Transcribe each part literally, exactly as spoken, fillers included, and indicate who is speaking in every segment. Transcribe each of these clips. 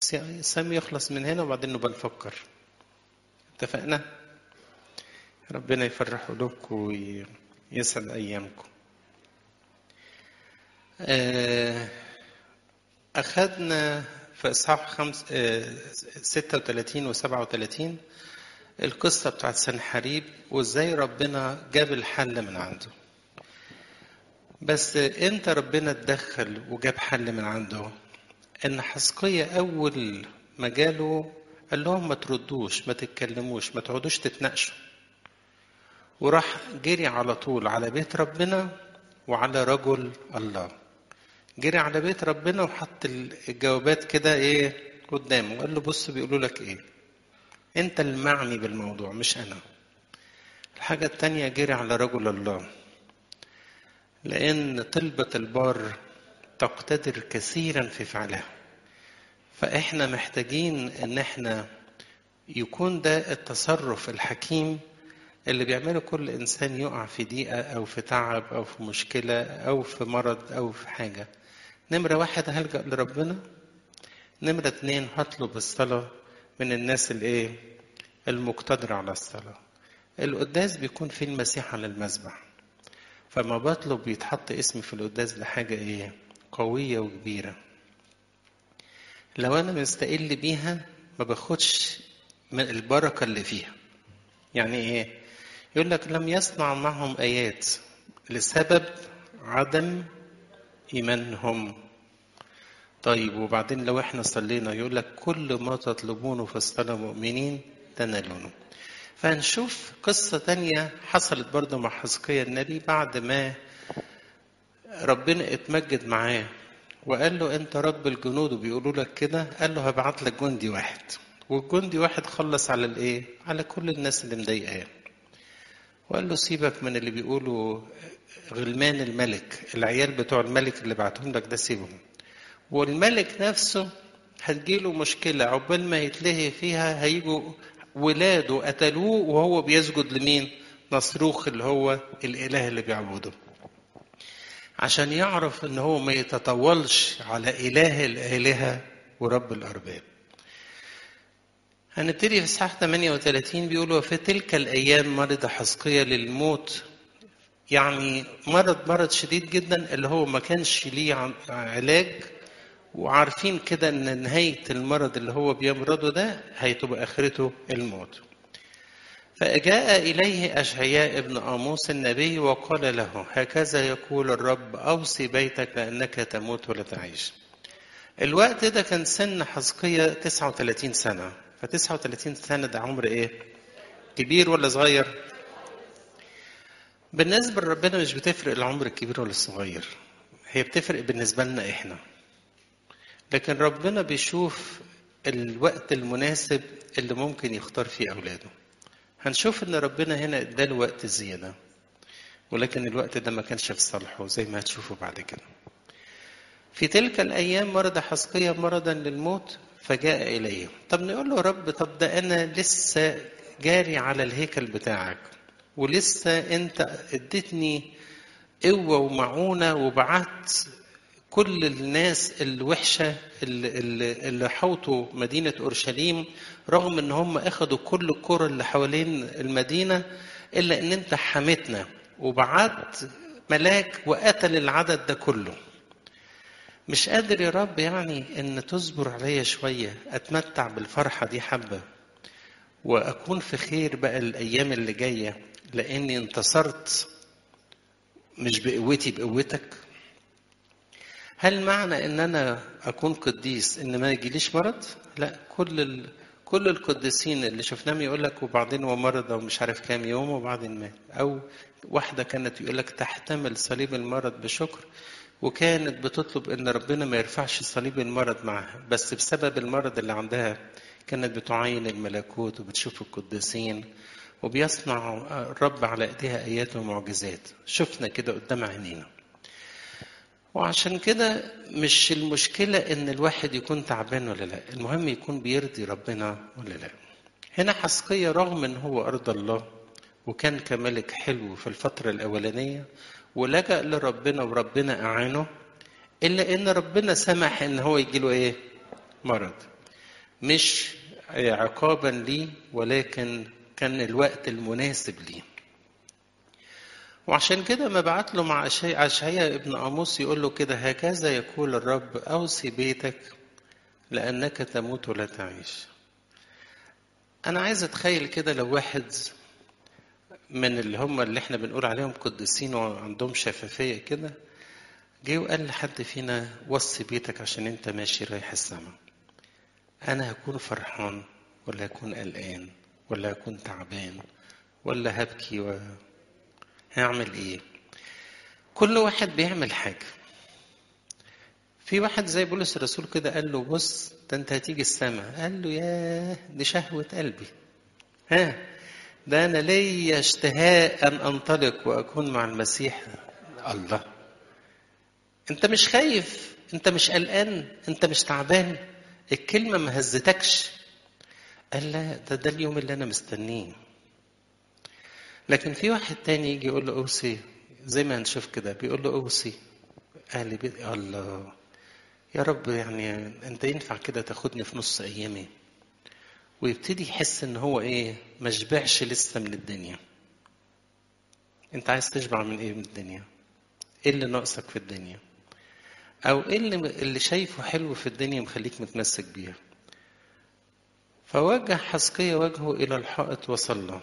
Speaker 1: سامي يخلص من هنا وبعدين نبقى نفكر. اتفقنا؟ ربنا يفرح قلوبكم ويسعد أيامكم. أخذنا في إصحاح خمس ستة وثلاثين وسبعة وثلاثين القصة بتاعت سنحريب وإزاي ربنا جاب الحل من عنده. بس إمتى ربنا اتدخل وجاب حل من عنده؟ إن حزقية أول ما جاله قال لهم ما تردوش، ما تتكلموش، ما تقعدوش تتناقشوا، وراح جري على طول على بيت ربنا وعلى رجل الله. جري على بيت ربنا وحط الجوابات كده ايه قدامه، وقال له بص بيقولوا لك ايه، انت المعني بالموضوع مش انا. الحاجة التانية جري على رجل الله، لان طلبة البار تقتدر كثيرا في فعلها. فاحنا محتاجين ان احنا يكون ده التصرف الحكيم اللي بيعمله كل إنسان يقع في ضيقة أو في تعب أو في مشكلة أو في مرض أو في حاجة. نمرة واحد هلجأ لربنا. نمرة اتنين هطلب الصلاة من الناس الايه المقتدرة على الصلاة. القداس بيكون فيه المسيح على المذبح، فما بطلب يتحط اسمي في القداس لحاجة ايه قوية وكبيرة. لو أنا مستقل بيها ما باخدش من البركة اللي فيها. يعني ايه؟ يقول لك لم يصنع معهم آيات لسبب عدم إيمانهم. طيب وبعدين لو احنا صلينا يقول لك كل ما تطلبونه في الصلاة مؤمنين تنالونه. فهنشوف قصة تانية حصلت برضو مع حزقيا النبي بعد ما ربنا اتمجد معاه وقال له انت رب الجنود وبيقولوا لك كده. قال له هبعت لك جندي واحد، والجندي واحد خلص على الايه على كل الناس اللي مضايقاه. وقال له سيبك من اللي بيقولوا غلمان الملك، العيال بتوع الملك اللي بعتهم لك ده سيبهم. والملك نفسه هتجيله مشكلة عقبال ما يتلهي فيها، هيجوا ولاده قتلوه وهو بيسجد لمين؟ نصروخ اللي هو الإله اللي بيعبده، عشان يعرف ان هو ما يتطولش على إله الآلهة ورب الأرباب. هنبتدي في إصحاح ثمانية وثلاثين بيقولوا في تلك الأيام مرض حزقيا للموت. يعني مرض مرض شديد جدا اللي هو ما كانش ليه علاج، وعارفين كده ان نهاية المرض اللي هو بيمرضه ده هيتبقى اخرته الموت. فجاء اليه اشعياء ابن آموس النبي وقال له هكذا يقول الرب اوصي بيتك لانك تموت ولا تعيش. الوقت ده كان سن حزقيا تسعة وثلاثين سنة. فتسعة وثلاثين سنة ده عمر ايه؟ كبير ولا صغير؟ بالنسبة لربنا مش بتفرق العمر الكبير ولا الصغير، هي بتفرق بالنسبة لنا احنا. لكن ربنا بيشوف الوقت المناسب اللي ممكن يختار فيه أولاده. هنشوف ان ربنا هنا اداله وقت زيادة، ولكن الوقت ده ما كانش في صالحه زي ما هتشوفوا بعد كده. في تلك الأيام مرض حزقيا مرضا للموت فجاء إليه. طب نقول له رب طب ده أنا لسه جاري على الهيكل بتاعك، ولسه أنت اديتني قوة ومعونة وبعت كل الناس الوحشة اللي, اللي حوطوا مدينة أورشليم، رغم ان هم اخدوا كل القرى اللي حوالين المدينة، إلا ان انت حمتنا وبعت ملاك وقتل العدد ده كله. مش قادر يا رب يعني ان تصبر عليا شوية اتمتع بالفرحة دي حبة واكون في خير بقى الايام اللي جاية، لاني انتصرت مش بقوتي بقوتك. هل معنى ان انا اكون قديس ان ما يجيليش مرض؟ لا، كل ال... كل القديسين اللي شفناهم يقول لك وبعدين هو مرض ومش عارف كام يوم وبعدين مات. او واحده كانت يقول لك تحتمل صليب المرض بشكر، وكانت بتطلب ان ربنا ما يرفعش صليب المرض معها، بس بسبب المرض اللي عندها كانت بتعاين الملكوت وبتشوف القديسين وبيصنع الرب على ايديها ايات ومعجزات. شفنا كده قدام عينينا. وعشان كده مش المشكلة ان الواحد يكون تعبان ولا لا، المهم يكون بيرضي ربنا ولا لا. هنا حزقيا رغم ان هو ارضى الله وكان كملك حلو في الفترة الاولانية ولجأ لربنا وربنا اعانه، الا ان ربنا سمح ان هو يجيله ايه؟ مرض. مش عقابا ليه، ولكن كان الوقت المناسب ليه. وعشان كده ما بعت له مع أشعياء ابن آموس يقول له كده: هكذا يقول الرب أوصي بيتك لأنك تموت ولا تعيش. أنا عايز أتخيل كده لو واحد من اللي هم اللي احنا بنقول عليهم قديسين وعندهم شفافية كده جه وقال لحد فينا: وصي بيتك عشان انت ماشي رايح السما، أنا هكون فرحان ولا هكون قلقان ولا هكون تعبان ولا هبكي وهعمل ايه؟ كل واحد بيعمل حاجة. في واحد زي بولس الرسول كده قال له: بص ده انت هتيجي السما. قال له: ياه دي شهوة قلبي، ها ده انا ليا اشتهاء ان انطلق واكون مع المسيح. الله، انت مش خايف؟ انت مش قلقان؟ انت مش تعبان؟ الكلمة ما هزتكش؟ قال: لا، ده ده اليوم اللي انا مستنيه. لكن في واحد تاني يجي يقول له اوصي، زي ما هنشوف كده بيقول له اوصي اهل بيت. الله يا رب، يعني انت ينفع كده تاخدني في نص ايامي؟ ويبتدي يحس ان هو ايه، مشبعش لسه من الدنيا. انت عايز تشبع من ايه من الدنيا؟ ايه اللي ناقصك في الدنيا؟ او ايه اللي, اللي شايفه حلو في الدنيا مخليك متمسك بيها؟ فوجه حسقية وجهه الى الحائط وصلى.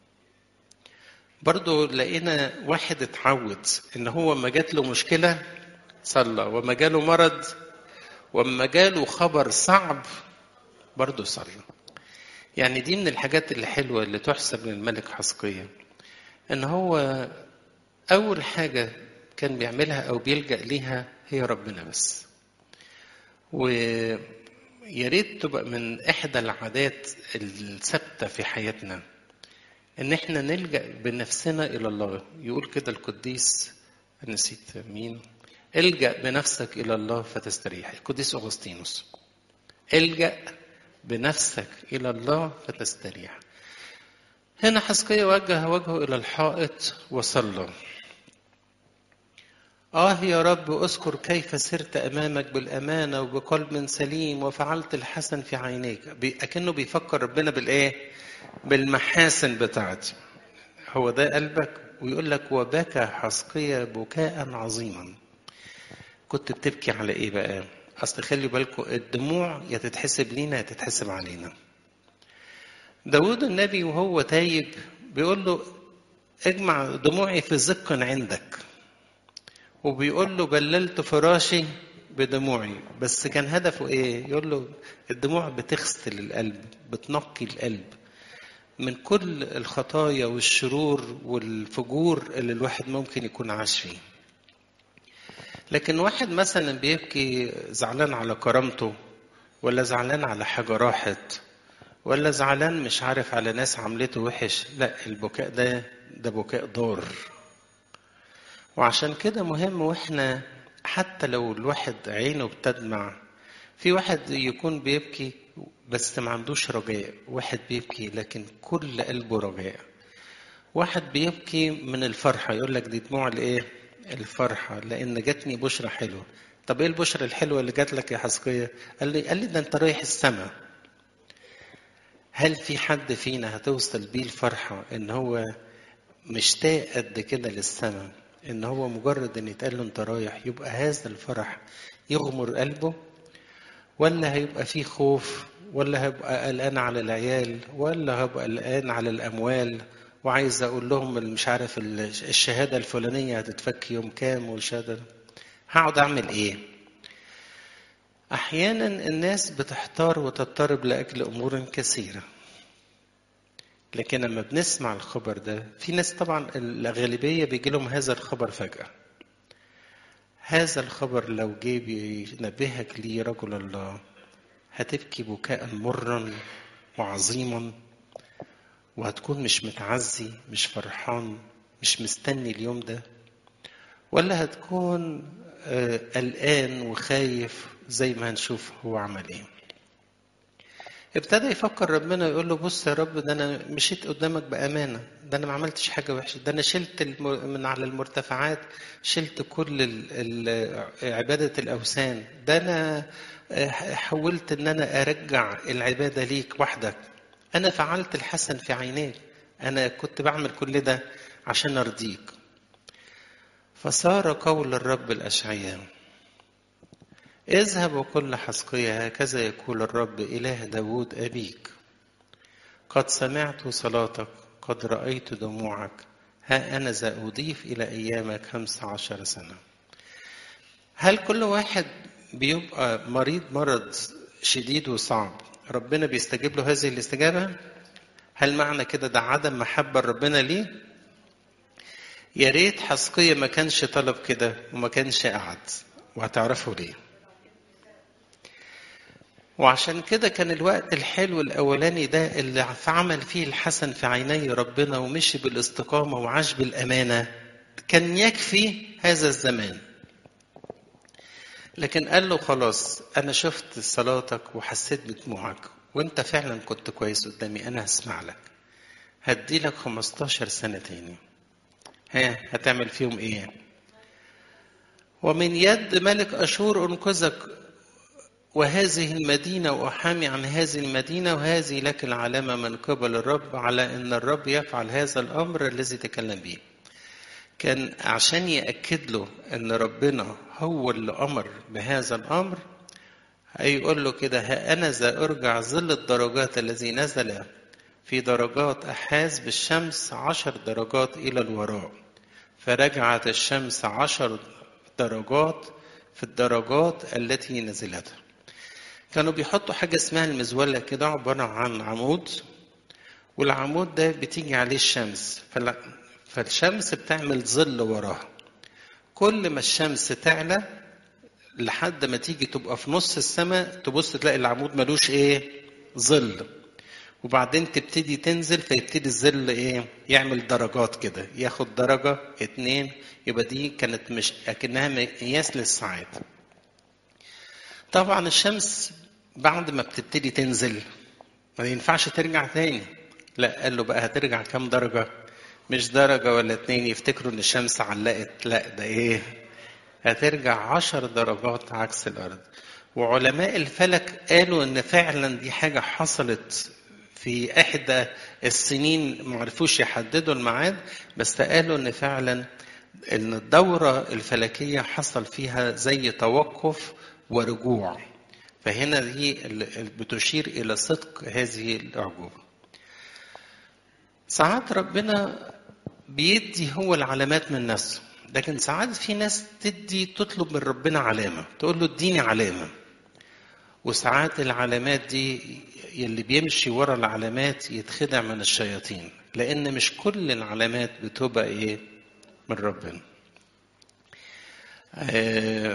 Speaker 1: برضو لقينا واحد اتعود ان هو ما جات له مشكلة صلى، وما جاله مرض، وما جاله خبر صعب برضو صلى. يعني دي من الحاجات الحلوة اللي تحسب للملك حسقية، ان هو اول حاجة كان بيعملها او بيلجأ ليها هي ربنا بس. ويا ريت تبقى من احدى العادات الثابتة في حياتنا ان احنا نلجأ بنفسنا الى الله. يقول كده القديس، نسيت مين، الجأ بنفسك الى الله فتستريح. القديس اغسطينوس: الجأ بنفسك الى الله فتستريح. هنا حسقية وجه وجهه الى الحائط وصلى: آه يا رب، أذكر كيف سرت أمامك بالأمانة وبقلب سليم وفعلت الحسن في عينيك. أكنه بيفكر ربنا بالإيه؟ بالمحاسن بتاعتي. هو ده قلبك؟ ويقول لك: وبكى حسقية بكاء عظيما. كنت بتبكي على إيه بقى؟ أصل خلي بالكم، الدموع يا تتحسب لينا يا تتحسب علينا. داود النبي وهو تايب بيقول له: اجمع دموعي في زق عندك. وبيقول له: بللت فراشي بدموعي. بس كان هدفه ايه؟ يقول له الدموع بتغسل القلب، بتنقي القلب من كل الخطايا والشرور والفجور اللي الواحد ممكن يكون عاش فيه. لكن واحد مثلا بيبكي زعلان على كرامته، ولا زعلان على حاجة راحت، ولا زعلان مش عارف على ناس عملته وحش، لا، البكاء ده ده بكاء ضار. وعشان كده مهم، واحنا حتى لو الواحد عينه بتدمع، في واحد يكون بيبكي بس ما عندوش رجاء، واحد بيبكي لكن كل قلبه رجاء. واحد بيبكي من الفرحة، يقول لك دي دموع الايه؟ الفرحة، لان جاتني بشرة حلوة. طب ايه البشرة الحلوة اللي جات لك يا حسقية؟ قال لي قال لي ده انت رايح السماء. هل في حد فينا هتوصل بيه الفرحة ان هو مشتاق قد كده للسماء، ان هو مجرد ان يتقال له انت رايح يبقى هذا الفرح يغمر قلبه؟ ولا هيبقى فيه خوف، ولا هيبقى قلقان على العيال، ولا هيبقى قلقان على الاموال، وعايز اقول لهم مش عارف الشهاده الفلانيه هتتفك يوم كام، والشهاده هقعد اعمل ايه؟ احيانا الناس بتحتار وتضطرب لاجل امور كثيره. لكن لما بنسمع الخبر ده، في ناس طبعا الغالبيه بيجي لهم هذا الخبر فجاه. هذا الخبر لو جه بينبهك ليه رجل الله، هتبكي بكاء مرا وعظيما، وهتكون مش متعزي، مش فرحان، مش مستني اليوم ده، ولا هتكون قلقان وخايف زي ما هنشوف هو عمل ايه. ابتدى يفكر ربنا، يقول له بص يا رب، ده انا مشيت قدامك بامانه، ده انا ما عملتش حاجه وحشه، ده انا شلت الم- من على المرتفعات، شلت كل ال- ال- عباده الاوثان، ده انا آه، حاولت ان انا ارجع العباده ليك وحدك، انا فعلت الحسن في عينيك، انا كنت بعمل كل ده عشان ارضيك. فصار قول الرب الاشعياء: اذهب وقل لحزقيا هكذا يقول الرب إله داود أبيك، قد سمعت صلاتك، قد رأيت دموعك، ها أنا ذا أضيف إلى أيامك خمس عشر سنة. هل كل واحد بيبقى مريض مرض شديد وصعب ربنا بيستجيب له هذه الاستجابة؟ هل معنى كده ده عدم محبة ربنا ليه؟ يا ريت حزقيا ما كانش طلب كده وما كانش قعد، وهتعرفوا ليه. وعشان كده كان الوقت الحلو الأولاني ده اللي عمل فيه الحسن في عيني ربنا ومشي بالاستقامة وعاش بالأمانة، كان يكفي هذا الزمان. لكن قال له خلاص، أنا شفت صلاتك وحسيت بدموعك وأنت فعلا كنت كويس قدامي، أنا هسمع لك، هدي لك خمستاشر سنة تاني، ها هتعمل فيهم إيه؟ ومن يد ملك أشور أنقذك وهذه المدينة، وأحامي عن هذه المدينة، وهذه لك العلامة من قبل الرب على أن الرب يفعل هذا الأمر الذي تكلم به. كان عشان يأكد له أن ربنا هو اللي أمر بهذا الأمر، هيقول له كده: ها أنا ذا أرجع ظل الدرجات الذي نزل في درجات أحاز بالشمس عشر درجات إلى الوراء، فرجعت الشمس عشر درجات في الدرجات التي نزلتها. كانوا بيحطوا حاجة اسمها المزولة كده، عبارة عن عمود، والعمود ده بتيجي عليه الشمس، فلا فالشمس بتعمل ظل وراها. كل ما الشمس تعلى لحد ما تيجي تبقى في نص السماء، تبص تلاقي العمود ملوش ايه؟ ظل. وبعدين تبتدي تنزل، فيبتدي الظل ايه؟ يعمل درجات كده، ياخد درجة اتنين، يبقى دي كانت مش اكنها مقياس للساعات. طبعا الشمس بعد ما بتبتدي تنزل ما ينفعش ترجع تاني، لا قال له بقى هترجع كام درجة؟ مش درجة ولا اتنين يفتكروا ان الشمس علقت، لا ده ايه؟ هترجع عشر درجات عكس الارض. وعلماء الفلك قالوا ان فعلا دي حاجة حصلت في احدى السنين، معرفوش يحددوا الميعاد، بس قالوا ان فعلا ان الدورة الفلكية حصل فيها زي توقف ورجوع. فهنا دي بتشير إلى صدق هذه الأعجوبة. ساعات ربنا بيدي هو العلامات من نفسه، لكن ساعات في ناس تدي تطلب من ربنا علامة، تقول له اديني علامة. وساعات العلامات دي اللي بيمشي ورا العلامات يتخدع من الشياطين، لأن مش كل العلامات بتبقى إيه؟ من ربنا. آه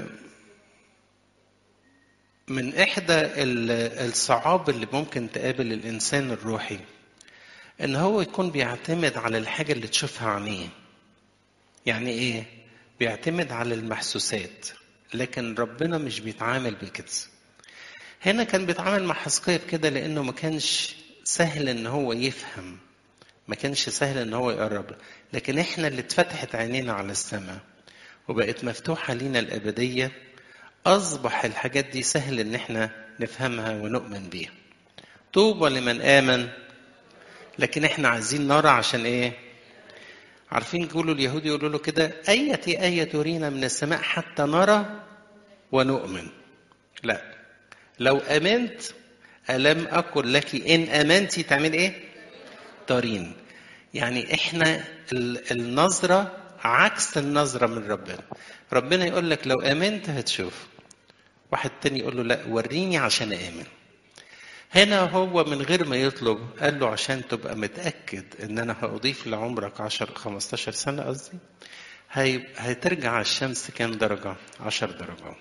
Speaker 1: من إحدى الصعاب اللي ممكن تقابل الإنسان الروحي إن هو يكون بيعتمد على الحاجة اللي تشوفها عينيه. يعني إيه؟ بيعتمد على المحسوسات، لكن ربنا مش بيتعامل بكده. هنا كان بيتعامل مع حزقيا بكده لأنه ما كانش سهل إن هو يفهم، ما كانش سهل إن هو يقرب. لكن إحنا اللي اتفتحت عينينا على السماء وبقت مفتوحة لينا الأبدية، أصبح الحاجات دي سهل إن إحنا نفهمها ونؤمن بيها. طوبى لمن آمن. لكن إحنا عايزين نرى عشان إيه؟ عارفين يقولوا اليهود يقولوا له كده: أية آية ترينا من السماء حتى نرى ونؤمن. لا، لو آمنت ألم أقل لك إن آمنتي تعمل إيه؟ ترين. يعني إحنا النظرة عكس النظرة من ربنا. ربنا يقول لك لو آمنت هتشوف. واحد تاني يقول له لا وريني عشان آمن. هنا هو من غير ما يطلب قال له عشان تبقى متأكد ان انا هأضيف لعمرك عشر خمستاشر سنة، قصدي هي هترجع الشمس كام درجة؟ عشر درجات.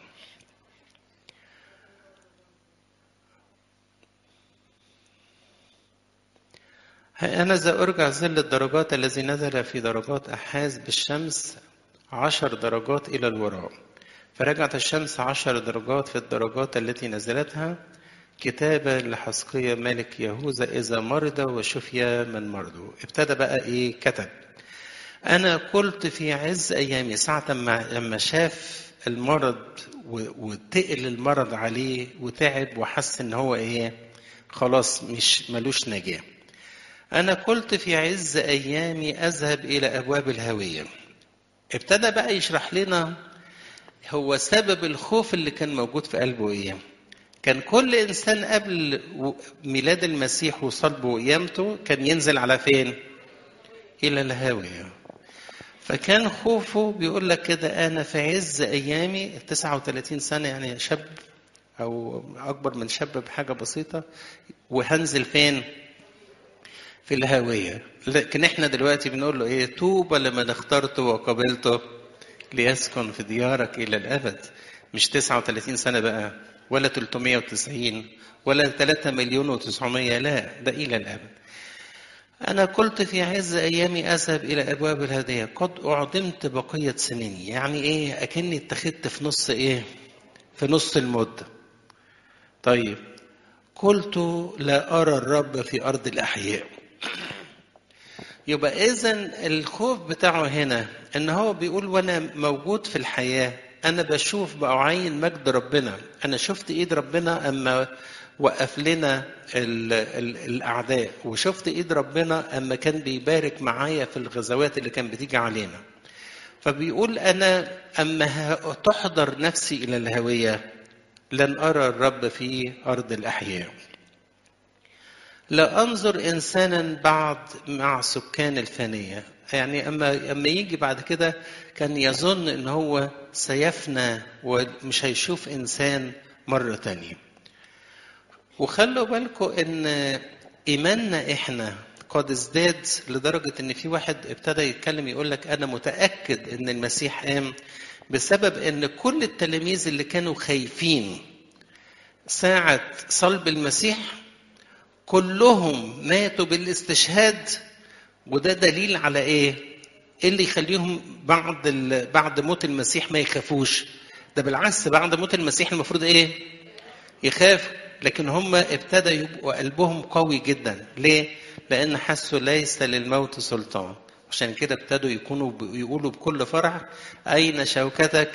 Speaker 1: أنا ذا أرجع ظل الدرجات الذي نزل في درجات أحاز بالشمس عشر درجات إلى الوراء، فرجعت الشمس عشر درجات في الدرجات التي نزلتها، كتابة لحزقيا ملك يهوذا إذا مرض وشفي من مرضه. ابتدى بقى إيه كتب: أنا قلت في عز أيامي، ساعة ما لما شاف المرض وتقل المرض عليه وتعب وحس إن هو إيه خلاص مش ملوش نجاة. أنا قلت في عز أيامي أذهب إلى أبواب الهوية. ابتدى بقى يشرح لنا هو سبب الخوف اللي كان موجود في قلبه إيه. كان كل إنسان قبل ميلاد المسيح وصلبه وقيامته كان ينزل على فين؟ إلى الهاوية. فكان خوفه بيقول لك كده: أنا في عز أيامي تسعة وثلاثين سنة، يعني شاب أو أكبر من شاب بحاجة بسيطة، وهنزل فين؟ في الهاوية. لكن إحنا دلوقتي بنقول له إيه؟ طوبى لمن اخترته وقبلته ليسكن في ديارك إلى الأبد. مش تسعة وثلاثين سنة بقى، ولا ثلاثمائة وتسعين، ولا ثلاثة مليون وتسعمائة، لا، ده إلى الأبد. أنا قلت في عز أيامي أذهب إلى أبواب الهدية قد أعدمت بقية سنيني. يعني إيه؟ أكني اتخذت في نص إيه؟ في نص المدة. طيب، قلت لا أرى الرب في أرض الأحياء. يبقى إذن الخوف بتاعه هنا إن هو بيقول وأنا موجود في الحياة أنا بشوف بعين مجد ربنا. أنا شفت إيد ربنا أما وقف لنا ال ال الأعداء، وشفت إيد ربنا أما كان بيبارك معايا في الغزوات اللي كان بتيجي علينا. فبيقول أنا أما تحضر نفسي إلى الهوية لن أرى الرب في أرض الأحياء. لا أنظر إنسانا بعد مع سكان الفانية. يعني أما أما يجي بعد كده كان يظن إن هو سيفنى ومش هيشوف إنسان مرة تانية. وخلوا بالكم إن إيماننا إحنا قد ازداد لدرجة إن في واحد ابتدى يتكلم يقول لك أنا متأكد إن المسيح قام بسبب إن كل التلاميذ اللي كانوا خايفين ساعة صلب المسيح كلهم ماتوا بالاستشهاد. وده دليل على ايه؟ ايه اللي يخليهم بعد بعد موت المسيح ما يخافوش؟ ده بالعكس، بعد موت المسيح المفروض ايه؟ يخافوا. لكن هم ابتدى يبقوا قلبهم قوي جدا. ليه؟ لان حسوا ليس للموت سلطان. عشان كده ابتدوا يكونوا يقولوا بكل فرح: اين شوكتك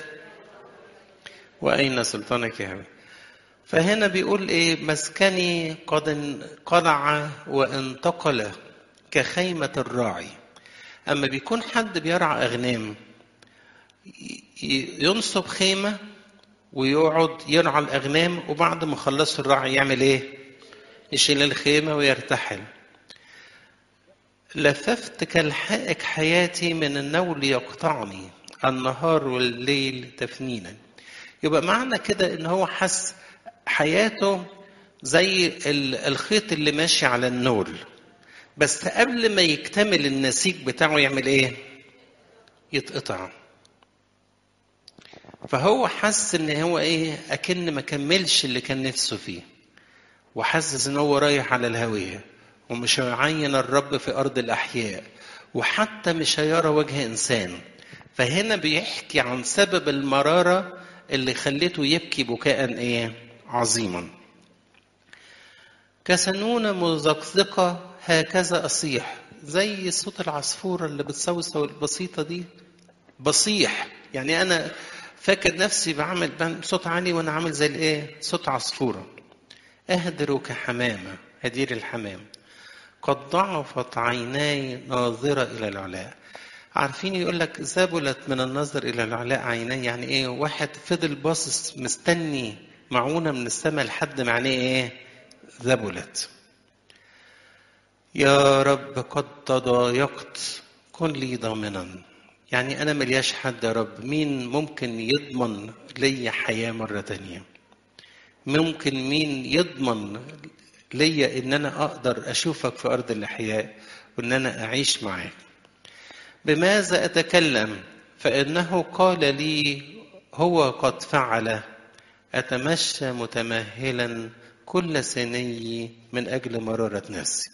Speaker 1: واين سلطانك يا هوي. فهنا بيقول ايه؟ مسكني قد انقلع وانتقل كخيمة الراعي. اما بيكون حد بيرعى اغنام ينصب خيمة ويقعد يرعى الاغنام، وبعد ما خلص الراعي يعمل ايه؟ يشيل الخيمة ويرتحل. لففت كالحائك حياتي من النول يقطعني النهار والليل تفنينا. يبقى معنى كده ان هو حس حياته زي الخيط اللي ماشي على النول، بس قبل ما يكتمل النسيج بتاعه يعمل ايه؟ يتقطع. فهو حس ان هو ايه؟ اكن ما كملش اللي كان نفسه فيه، وحسس ان هو رايح على الهوية ومش هيعين الرب في ارض الاحياء، وحتى مش هيرى وجه انسان. فهنا بيحكي عن سبب المرارة اللي خلته يبكي بكاء ايه؟ عظيما. كسنونة مزقزقة هكذا أصيح. زي صوت العصفورة اللي بتصوصو البسيطة دي بصيح. يعني أنا فاكر نفسي بعمل صوت عالي وأنا عامل زي الإيه؟ صوت عصفورة. أهدر كحمامة، هدير الحمام. قد ضعفت عيناي ناظرة إلى العلاء. عارفين يقول لك ذبلت من النظر إلى العلاء عيناي. يعني إيه؟ واحد فضل باصص مستني معونة من السماء لحد ما عينيه إيه؟ ذبلت. يا رب قد تضايقت كن لي ضامنا. يعني أنا ملياش حد يا رب، مين ممكن يضمن لي حياة مرة تانية؟ ممكن مين يضمن لي إن أنا أقدر أشوفك في أرض الأحياء وإن أنا أعيش معاك؟ بماذا أتكلم؟ فإنه قال لي هو قد فعل. أتمشى متمهلا كل سني من أجل مرارة نفسي.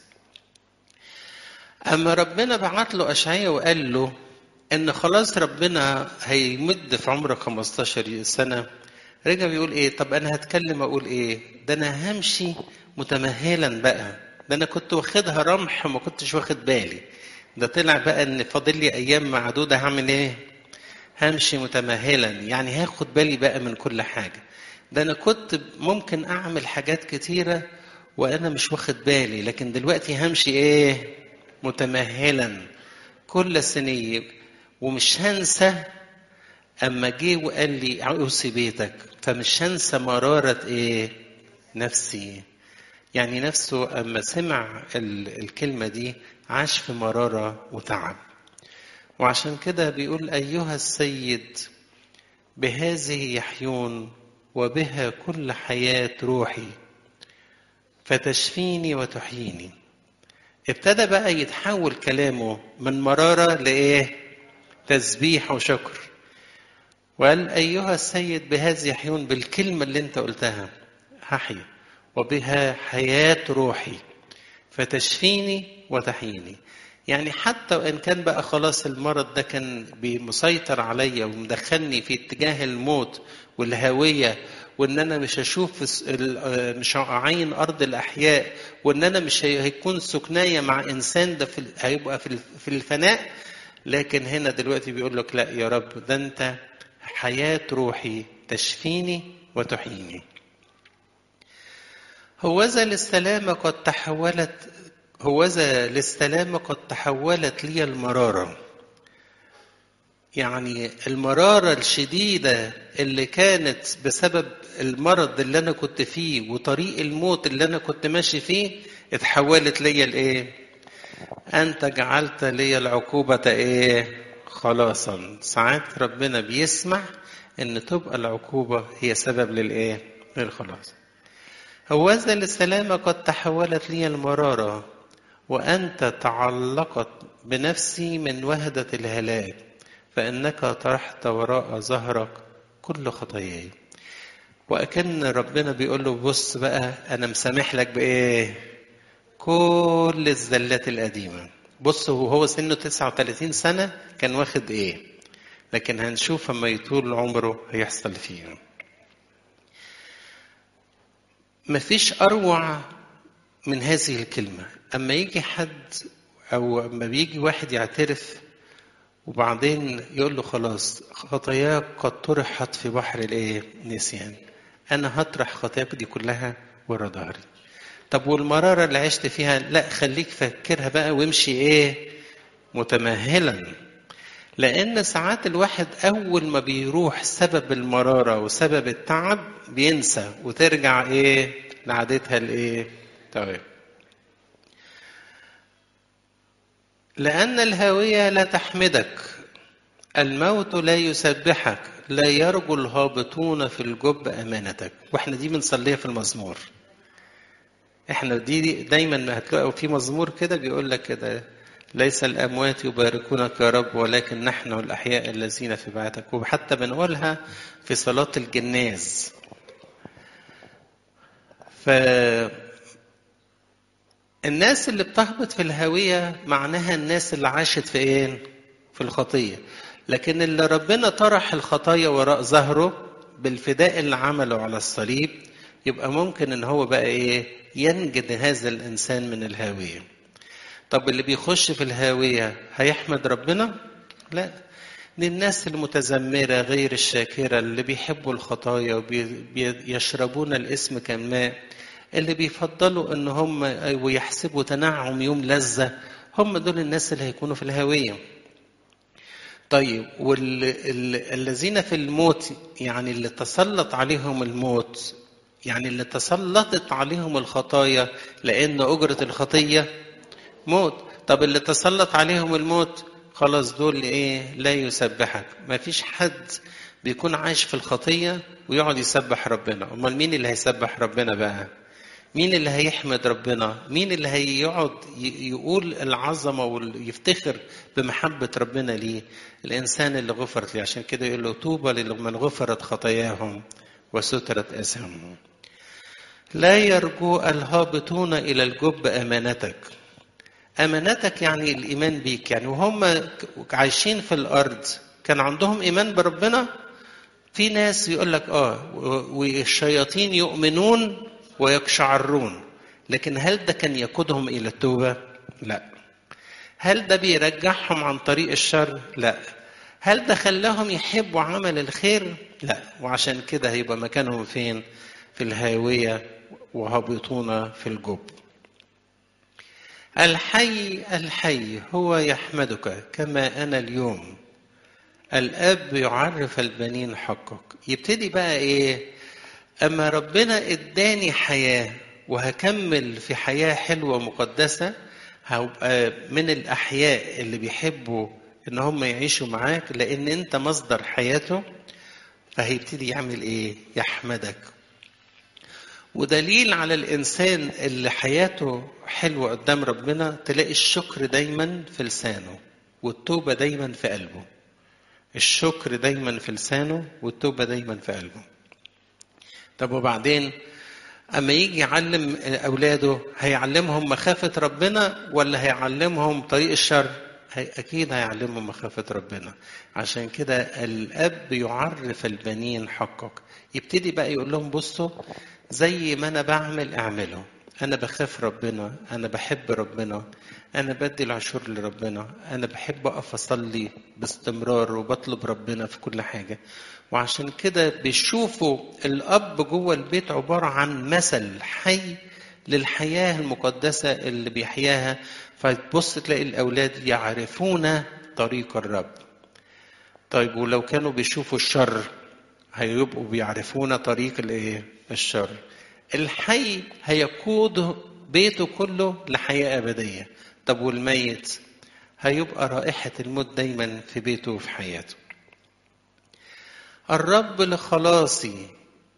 Speaker 1: أما ربنا بعت له أشعياء وقال له إن خلاص ربنا هيمد في عمرك خمستاشر سنة، رجع بيقول ايه؟ طب انا هتكلم اقول ايه؟ ده انا همشي متمهلا بقى، ده انا كنت واخدها رمح وما كنتش واخد بالي، ده طلع بقى ان فاضل لي ايام معدودة، هعمل ايه؟ همشي متمهلا، يعني هاخد بالي بقى من كل حاجة. ده انا كنت ممكن اعمل حاجات كتيرة وانا مش واخد بالي، لكن دلوقتي همشي ايه؟ متمهلا كل سنية. ومش هنسى اما جه وقال لي اوصي بيتك، فمش هنسى مرارة ايه؟ نفسي. يعني نفسه اما سمع الكلمة دي عاش في مرارة وتعب. وعشان كده بيقول ايها السيد بهذه يحيون وبها كل حياة روحي فتشفيني وتحييني. ابتدى بقى يتحول كلامه من مرارة لإيه؟ تسبيح وشكر. وقال أيها السيد بهذه يحيون، بالكلمة اللي انت قلتها هحيا وبها حياة روحي فتشفيني وتحييني. يعني حتى وإن كان بقى خلاص المرض ده كان مسيطر عليا ومدخلني في اتجاه الموت والهوية، وإن أنا مش هشوف مش هعين أرض الأحياء، وإن أنا مش هيكون سكناية مع إنسان ده في هيبقى في الفناء، لكن هنا دلوقتي بيقول لك لا يا رب، ده أنت حياة روحي تشفيني وتحييني. هوذا للسلامة قد تحولت هوذا للسلامة قد تحولت لي المرارة. يعني المرارة الشديدة اللي كانت بسبب المرض اللي أنا كنت فيه وطريق الموت اللي أنا كنت ماشي فيه اتحولت لي الإيه؟ أنت جعلت لي العقوبة إيه؟ خلاصا. ساعات ربنا بيسمح إن تبقى العقوبة هي سبب للإيه؟ للخلاص. هوذا للسلامة قد تحولت لي المرارة وأنت تعلقت بنفسي من وهدة الهلاك، فإنك طرحت وراء ظهرك كل خطاياي. وأكن ربنا بيقول له بص بقى أنا مسامح لك بإيه؟ كل الزلات القديمة. بص وهو سنه تسعة وثلاثين سنة كان واخد إيه، لكن هنشوف أما يطول عمره هيحصل فيه. مفيش أروع من هذه الكلمة. أما يجي حد أو أما بيجي واحد يعترف وبعدين يقول له خلاص خطاياك قد طرحت في بحر الايه؟ نسيان. انا هطرح خطاياك دي كلها ورا ظهري. طب والمراره اللي عشت فيها؟ لا خليك فكرها بقى وامشي ايه؟ متمهلا. لان ساعات الواحد اول ما بيروح سبب المراره وسبب التعب بينسى وترجع ايه؟ لعادتها الايه؟ طيب. لأن الهاوية لا تحمدك، الموت لا يسبحك، لا يرجو الهابطون في الجب أمانتك. واحنا دي بنصليها في المزمور. احنا دي دايما هتلاقوا في مزمور كده بيقول لك كده ليس الأموات يباركونك يا رب ولكن نحن الأحياء الذين في بعتك. وحتى بنقولها في صلاة الجناز. ف الناس اللي بتهبط في الهاوية معناها الناس اللي عاشت في ايه؟ في الخطية. لكن اللي ربنا طرح الخطايا وراء ظهره بالفداء اللي عمله على الصليب، يبقى ممكن ان هو بقى ايه؟ ينجد هذا الانسان من الهاوية. طب اللي بيخش في الهاوية هيحمد ربنا؟ لا. دي الناس المتذمرة غير الشاكرة اللي بيحبوا الخطايا ويشربون الاسم كالماء، اللي بيفضلوا ان هم ويحسبوا تنعم يوم لذة، هم دول الناس اللي هيكونوا في الهاوية. طيب والذين في الموت، يعني اللي تسلط عليهم الموت، يعني اللي تسلطت عليهم الخطايا، لأن أجرة الخطية موت. طب اللي تسلط عليهم الموت خلاص دول ايه؟ لا يسبحك. ما فيش حد بيكون عايش في الخطية ويقعد يسبح ربنا. امال مين اللي هيسبح ربنا بقى؟ مين اللي هيحمد ربنا؟ مين اللي هيقعد يقول العظمة ويفتخر بمحبة ربنا ليه؟ الإنسان اللي غفرت ليه. عشان كده يقول له طوبى لمن غفرت خطاياهم وسترت آثامهم. لا يرجو الهابطون إلى الجب أمانتك. أمانتك يعني الإيمان بيك. يعني وهم عايشين في الأرض كان عندهم إيمان بربنا، في ناس يقول لك اه والشياطين يؤمنون ويقشعرون، لكن هل ده كان يقودهم الى التوبه؟ لا. هل ده بيرجعهم عن طريق الشر؟ لا. هل ده خلاهم يحبوا عمل الخير؟ لا. وعشان كده هيبقى مكانهم فين؟ في الهاويه وهابطون في الجب. الحي الحي هو يحمدك كما انا اليوم، الاب يعرف البنين حقك. يبتدي بقى ايه؟ اما ربنا اداني حياه وهكمل في حياه حلوه مقدسه، هبقى من الاحياء اللي بيحبوا ان هم يعيشوا معاك لان انت مصدر حياته. فهيبتدي يعمل ايه؟ يحمدك. ودليل على الانسان اللي حياته حلوه قدام ربنا، تلاقي الشكر دايما في لسانه والتوبه دايما في قلبه. الشكر دايما في لسانه والتوبه دايما في قلبه. طب وبعدين اما يجي يعلم اولاده، هيعلمهم مخافه ربنا ولا هيعلمهم طريق الشر؟ هي اكيد هيعلمهم مخافه ربنا. عشان كده الاب يعرف البنين حقك. يبتدي بقى يقول لهم بصوا، زي ما انا بعمل اعمله. انا بخاف ربنا، انا بحب ربنا، انا بدي العشور لربنا، انا بحب اقف اصلي باستمرار وبطلب ربنا في كل حاجه. وعشان كده بيشوفوا الاب جوه البيت عباره عن مثل حي للحياه المقدسه اللي بيحياها. فتبص تلاقي الاولاد يعرفون طريق الرب. طيب ولو كانوا بيشوفوا الشر، هيبقوا بيعرفون طريق الايه؟ الشر. الحي هيقود بيته كله لحياه ابديه. طب والميت؟ هيبقى رائحه الموت دايما في بيته وفي حياته. الرب لخلاصي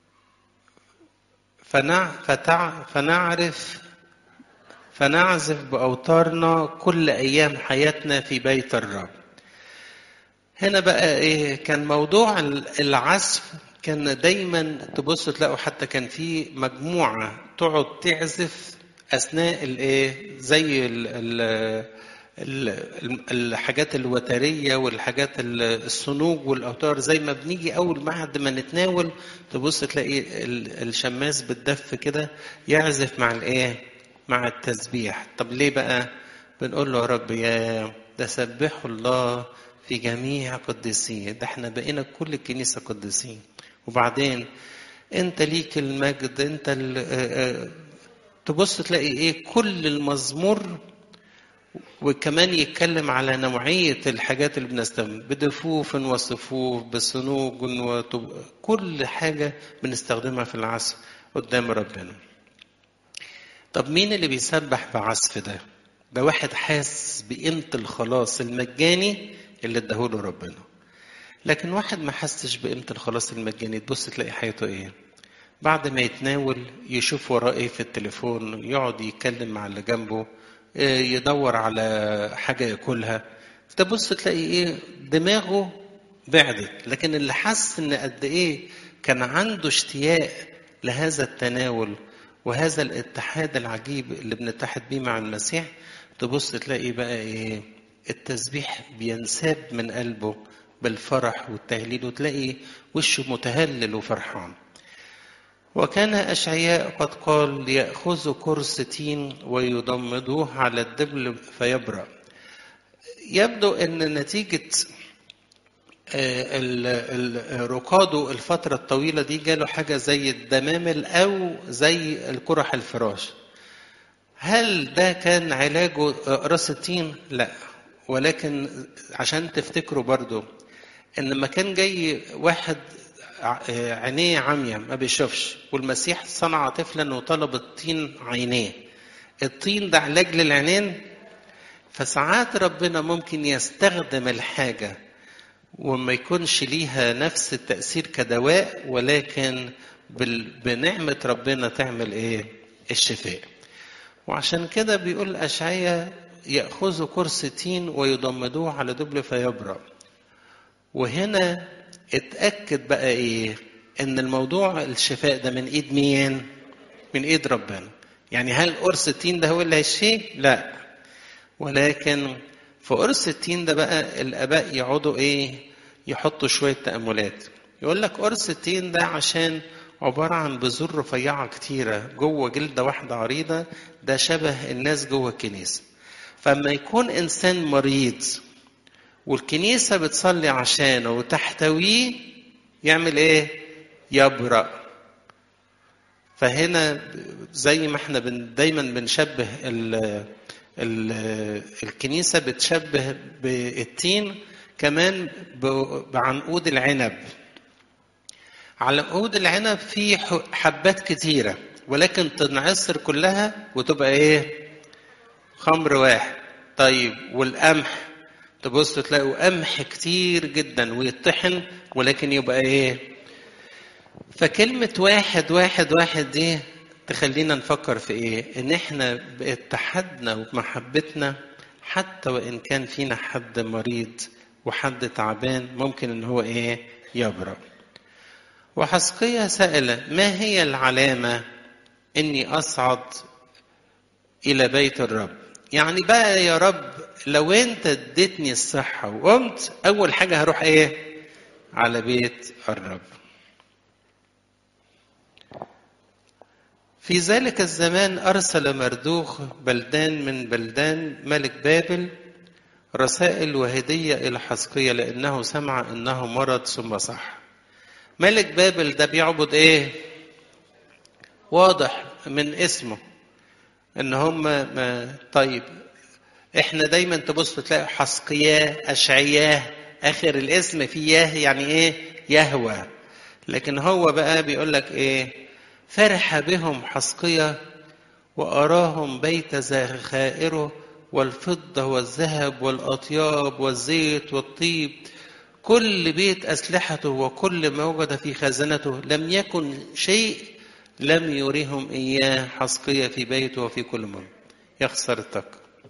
Speaker 1: فنع فتع فنعرف فنعزف بأوتارنا كل أيام حياتنا في بيت الرب. هنا بقى إيه؟ كان موضوع العزف كان دايما تبص تلاقوا حتى كان في مجموعة تقعد تعزف أثناء الإيه؟ زي ال ال الحاجات الوترية والحاجات الصنوج والأوتار. زي ما بنيجي أول بعد ما نتناول تبص تلاقي الشماس بالدف كده يعزف مع الإيه؟ مع التسبيح. طب ليه بقى؟ بنقول له يا رب يا ده سبحوا الله في جميع قديسين. ده احنا بقينا كل الكنيسة قديسين. وبعدين انت ليك المجد. انت تبص تلاقي ايه؟ كل المزمور وكمان يتكلم على نوعية الحاجات اللي بنستخدم بدفوف وصفوف بصنوج وكل حاجة بنستخدمها في العزف قدام ربنا. طب مين اللي بيسبح بعزف ده؟ ده واحد حاسس بقيمة الخلاص المجاني اللي اداهوله ربنا. لكن واحد ما حسش بقيمة الخلاص المجاني، تبص تلاقي حياته ايه؟ بعد ما يتناول يشوف وراه ايه في التليفون، يقعد يتكلم مع اللي جنبه، يدور على حاجة ياكلها. تبص تلاقي ايه؟ دماغه بعدت. لكن اللي حس ان قد ايه كان عنده اشتياق لهذا التناول وهذا الاتحاد العجيب اللي بنتحد بيه مع المسيح، تبص تلاقي بقى ايه؟ التسبيح بينساب من قلبه بالفرح والتهليل، وتلاقي وشه متهلل وفرحان. وكان أشعياء قد قال ليأخذوا كرس تين ويضمدوه على الدبل فيبرأ. يبدو أن نتيجة رقاده الفترة الطويلة دي جاله حاجة زي الدمامل أو زي القرح الفراش. هل ده كان علاجه راس التين؟ لا. ولكن عشان تفتكروا برضو ان لما كان جاي واحد عينيه عمية ما بيشوفش، والمسيح صنع طفلا وطلب الطين عينيه، الطين ده علاج للعينين. فساعات ربنا ممكن يستخدم الحاجة وما يكونش ليها نفس التأثير كدواء، ولكن بنعمة ربنا تعمل ايه؟ الشفاء. وعشان كده بيقول أشعياء يأخذوا كرس تين ويضمدوه على دبل فيبرأ. وهنا اتأكد بقى ايه؟ ان الموضوع الشفاء ده من ايد مين؟ من ايد ربنا. يعني هل قرص التين ده هو اللي هيشفيه؟ لا. ولكن في قرص التين ده بقى الاباء يقعدوا ايه؟ يحطوا شوية تأملات. يقول لك قرص التين ده عشان عبارة عن بذور رفيعة كتيرة جوه جلدة واحدة عريضة، ده شبه الناس جوه الكنيسة. فلما يكون إنسان مريض والكنيسة بتصلي عشانه وتحتويه، يعمل إيه؟ يبرأ. فهنا زي ما احنا بن دايما بنشبه ال ال الكنيسة بتشبه بالتين كمان بعنقود العنب. على عنقود العنب في حبات كتيرة، ولكن تنعصر كلها وتبقى ايه؟ خمر واحد. طيب والقمح تبص تلاقوا قمح كتير جدا ويطحن، ولكن يبقى ايه؟ فكلمة واحد واحد واحد دي تخلينا نفكر في ايه؟ ان احنا باتحادنا ومحبتنا حتى وان كان فينا حد مريض وحد تعبان ممكن ان هو ايه؟ يبرأ. وحزقيا سأل: ما هي العلامة اني اصعد الى بيت الرب؟ يعني بقى يا رب لو انت اديتني الصحة وقمت، اول حاجة هروح ايه؟ على بيت الرب. في ذلك الزمان أرسل مردوخ بلدان من بلدان ملك بابل رسائل وهدية إلى حزقيا، لأنه سمع أنه مرض ثم صح. ملك بابل ده بيعبد إيه؟ واضح من اسمه إن هم ما طيب. إحنا دايما تبص تلاقي حزقيا أشعياه آخر الاسم في ياه، يعني إيه؟ يهوى. لكن هو بقى بيقول لك إيه؟ فرح بهم حزقيا وأراهم بيت ذخائره والفضة والذهب والأطياب والزيت والطيب، كل بيت أسلحته وكل ما وجد في خزنته، لم يكن شيء لم يريهم إياه حزقيا في بيته وفي كل مرة. يا خسارتك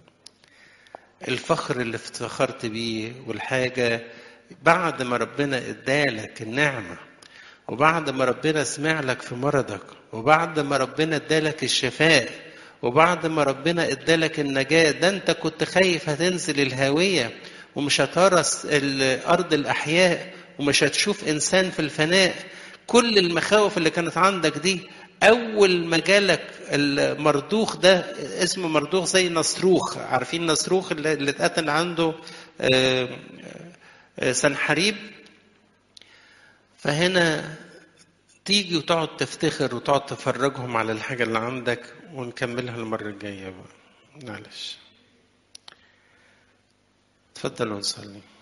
Speaker 1: الفخر اللي افتخرت بيه والحاجة بعد ما ربنا ادالك النعمة، وبعد ما ربنا سمع لك في مرضك، وبعد ما ربنا ادالك الشفاء، وبعد ما ربنا ادالك النجاة، ده انت كنت خايف هتنزل الهاوية ومش هترس الأرض الأحياء ومش هتشوف إنسان في الفناء. كل المخاوف اللي كانت عندك دي أول ما جالك المردوخ ده، اسمه مردوخ زي نصروخ، عارفين نصروخ اللي اتقتل عنده سنحريب. فهنا تيجي وتقعد تفتخر وتقعد تفرجهم على الحاجة اللي عندك، ونكملها المرة الجاية بقى. معلش، اتفضل ونصلي.